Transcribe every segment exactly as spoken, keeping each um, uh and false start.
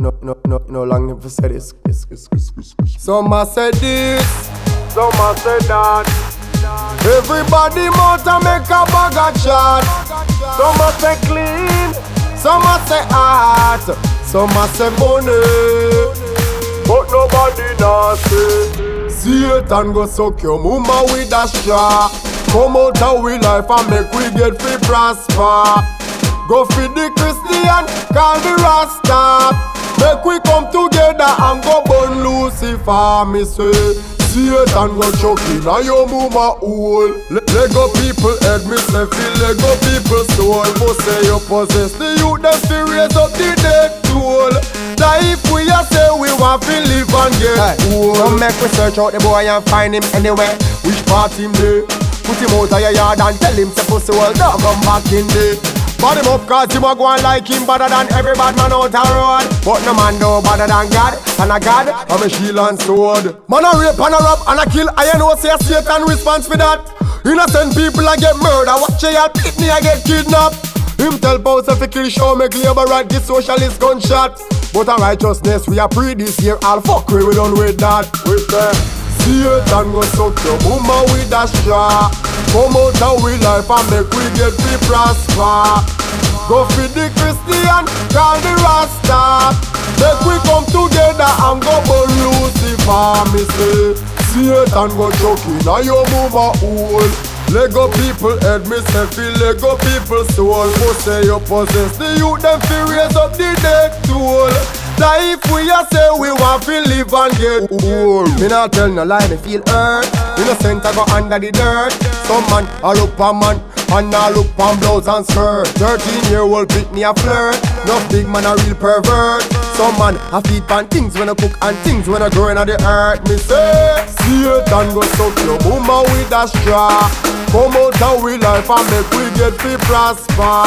no, no, no, no long never say this. this, this, this, this, this. Some a say this, some a say that. Everybody must a make a bag of chat. Some a say clean, some a say art, some a say money, but nobody not say. Satan go suck your mama with a straw. Come out of we life and make we get free prosper. Go feed the Christian, call the Rasta. Make we come together and go burn Lucifer. Me say, Satan go choke in a your mama hole. Le- Lego people head, me say feel Lego people soul. Must say you possess the youth that fi raise up the dead toll. That if we a say we want to live and get hey, old. Come make we search out the boy and find him anywhere. Which part him dey? Put him out of your yard and tell him to pussy well dog come back in there. Bad him up cause him a go and like him better than every bad man out the road. But no man no better than God, and a God I'm a shield and sword. Man a rape and a rob and a kill, I know say Satan response for that. Innocent people a get murder, watch ya hit me I get kidnapped. Him tell boss if he kill show make labor right this socialist gunshot. But a righteousness we a pre this year, all fuck we we done with that. With that Satan go suck your mama with a straw. Come out of we life and make we get free prosper. Go feed the Christian, call the Rasta. Make we come together and go burn Lucifer. Me say, Satan go choke in a your mama hole. Lego people head, me say feel Lego people soul. Must say you possess the youth, them fi raise up the dead toll. That if we a say we want to live and get old. Me not tell no lie, me feel hurt. Innocent I go under the dirt. Some man a look pa man, and a look pa blouse and skirt. Thirteen year old pick me a flirt. No big man a real pervert. Some man a feed pan things when I cook and things when I grow inna the earth. Me say, Satan go suck your mama with a straw. Come out of we life and make we get free prosper.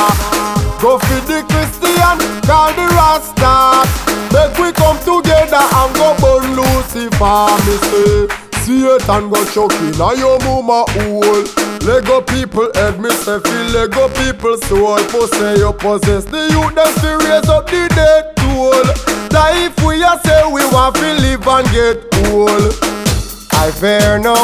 Go feed the Christian, call the Rasta. Make we come together and go burn Lucifer. Me say, Satan go choke in a your mama hole. Lego people head, me say feel Lego people soul. Must say you possess the youth that fi raise up the dead toll. That if we a say we want to live and get old. I fear no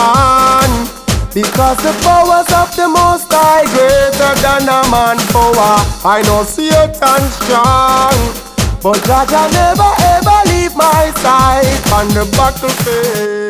man, because the powers of the Most High greater than a man power. I know Satan strong, but Jah Jah never ever leave my side on the battlefield.